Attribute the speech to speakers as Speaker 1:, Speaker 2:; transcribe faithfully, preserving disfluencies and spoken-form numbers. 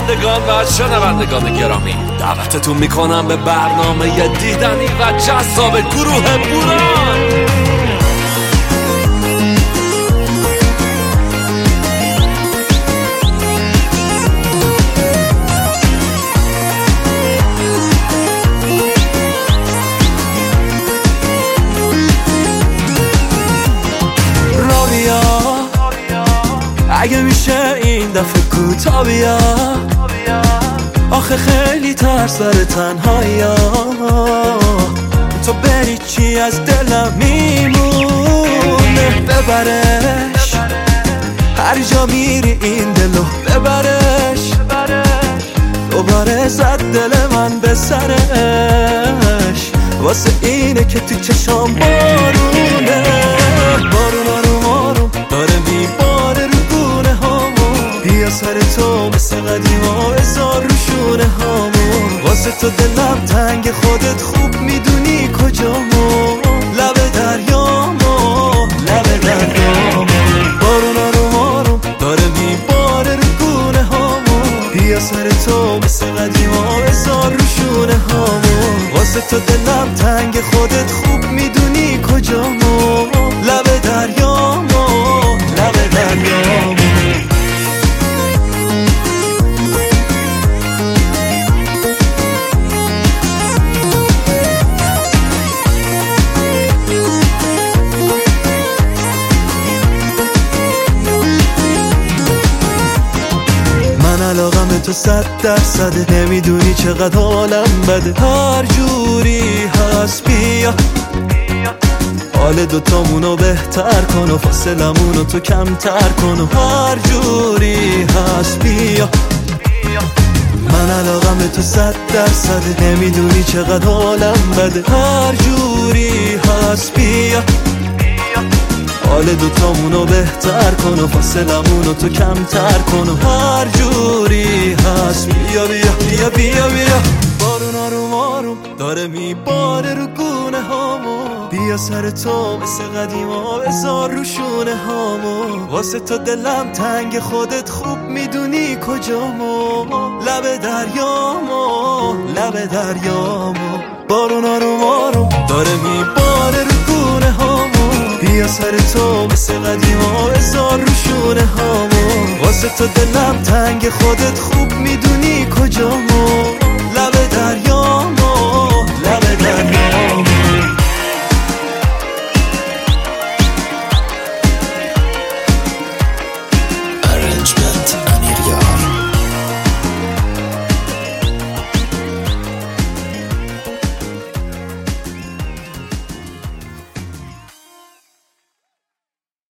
Speaker 1: بینندگان و شنوندگان گرامی، دعوتتون میکنم به برنامه دیدنی و جذاب گروه بوران. اگه میشه این دفعه کوتا بیا، آخه خیلی ترس داره تنهایی ها، تو بری چی از دلم میمونه. ببرش هر جا میری این دلو ببرش، دوباره زد دل من به سرش، واسه اینه که تو چشام بارونه. بارون آروم آروم داره میباره رو گونه هامون، بیا سر تو مثل قدیما بذار رو شونه هامون. واسه تو دلم تنگ خودت خوب میدونی کجامون، لب دریامو لب دریامو. بارون آروم آروم داره میباره رو گونه هامون، بیا سر تو مثل قدیما بذار رو شونه هامون. واسه تو دلم تنگ خودت خوب میدونی کجامون، لب دریامو لب دریامو. علاقم به تو صد درصده، نمیدونی چقدر حالم بده. هر جوری هست بیا حال دوتامونو بهتر کن و فاصلمونو تو کمتر کن و هر جوری هست بیا. من علاقم به تو صد درصده، نمیدونی چقدر حالم بده. هر جوری هست بیا حال دوتامونو بهتر کن و فاصلمونو تو کمتر کن و هر جوری هست بیا بیا بیا بیا بیا. بارون آروم آروم داره میباره رو گونه هامون، بیا سر تو مثل قدیما بذار رو شونه هامون. واسه تو دلم تنگ خودت خوب میدونی کجامو، لب دریامو لب دریامو. بارون آروم آروم داره میباره رو گونه هامون، بیا سر تو مثل قدیما بذار رو شونه هامون. واسه تو دلم تنگ خودت خوب میدونی کجامو،